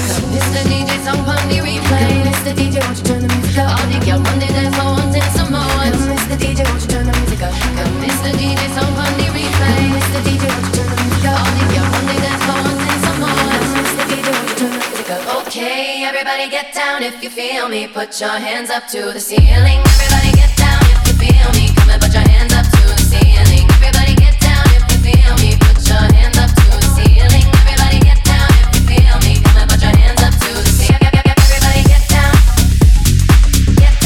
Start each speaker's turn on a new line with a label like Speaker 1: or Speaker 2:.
Speaker 1: Mr. DJ, song on the replay. Mr. DJ, won't you turn the music up? All the girls on the dance floor wanting some more. Mr. DJ, won't you turn the music up? Mr. DJ, song on the replay. Mr. DJ, won't you turn the music up? All the girls on the dance floor wanting some more. Mr. DJ, won't you turn the music up? Okay, everybody get down if you feel me. Put your hands up to the ceiling.